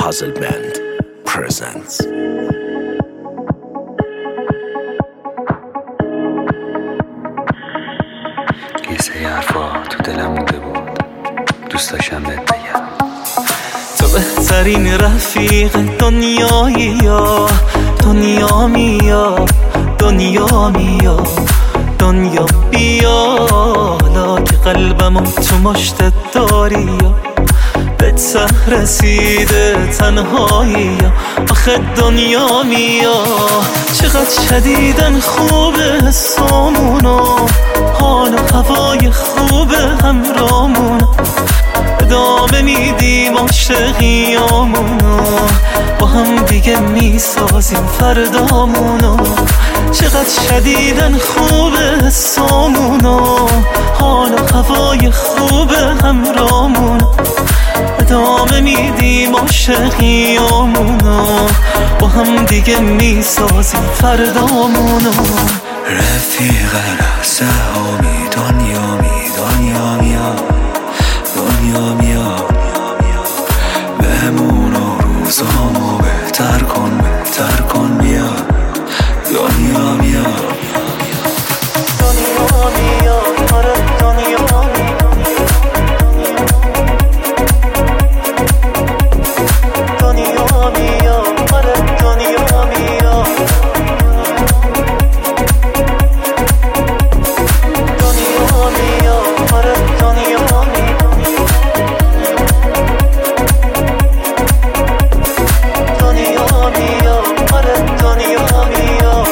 Puzzle Band presents. یه سری حرفا تو دلم مونده بود، دوست داشتم بهت بگم. تو بهترین رفیق دنیایی، یا دنیا میا، دنیا میا، دنیا بیا، حالا که قلبمو تو مشتت داری، یا به ته رسیده تنهایی، یا آخه دنیا میا. چقدر شدیدن خوبه حسامونو، حال و هوای خوبه همرامونو، ادامه میدیم عاشقیامونو، با هم دیگه میسازیم فردامونو. چقدر شدیدن خوبه حسامونو، حال و هوای خوبه همرامونو، ادامه میدیم عاشقیامونو، با هم دیگه میسازیم فردامونو. رفیق لحظه هامی، دنیا می، دنیا میا، دنیا میا، بهمون و روزامو بهتر کن، بهتر کن بیا، دنیا میا، دنیا میا، آره دنیا میا، دنیا میا، آره دنیا میا، دنیا میا، آره دنیا میا، دنیا میا، آره دنیا میا.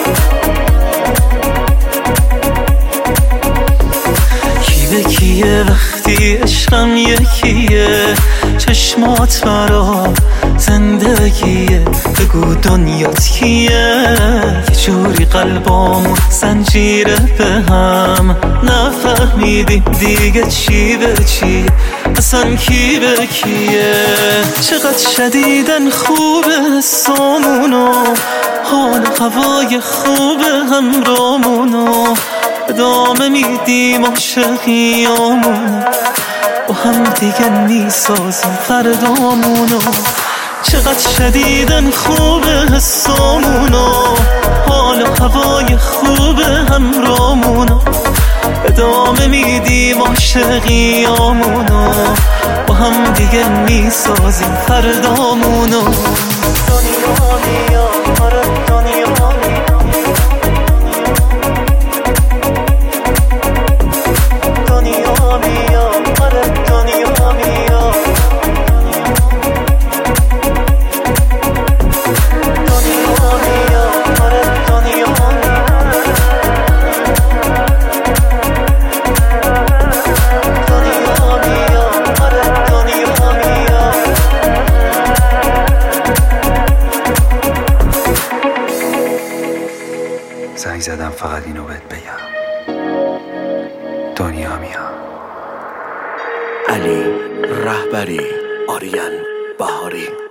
کی به کیه وقتی عشقم یکیه، چشمات مرا زندگیه، بگو دنیات کیه. یه جوری قلبامون زنجیره به هم، نفهمیدیم دیگه چی به چیه، اصلا کی به کیه. چقدر شدیدن خوبه حسامونو، حال هوای خوبه همرامونو، ادامه میدیم عاشقیامونو، با هم دیگه میسازیم فردامونو. چقدر شدیدن خوبه حسامونو، حال و هوای خوبه همرامونو، ادامه میدیم عاشقیامونو، با هم دیگه میسازیم فردامونو. دنیا میا، آره دنیا میا، دنیا میا، آره دنیا میا، دنیا میا، آره دنیا میا، دنیا میا، آره دنیا میا. زنگ زدم فقط اینو بهت بگم، دنیا میا. علی رهبری، آریان بهاری.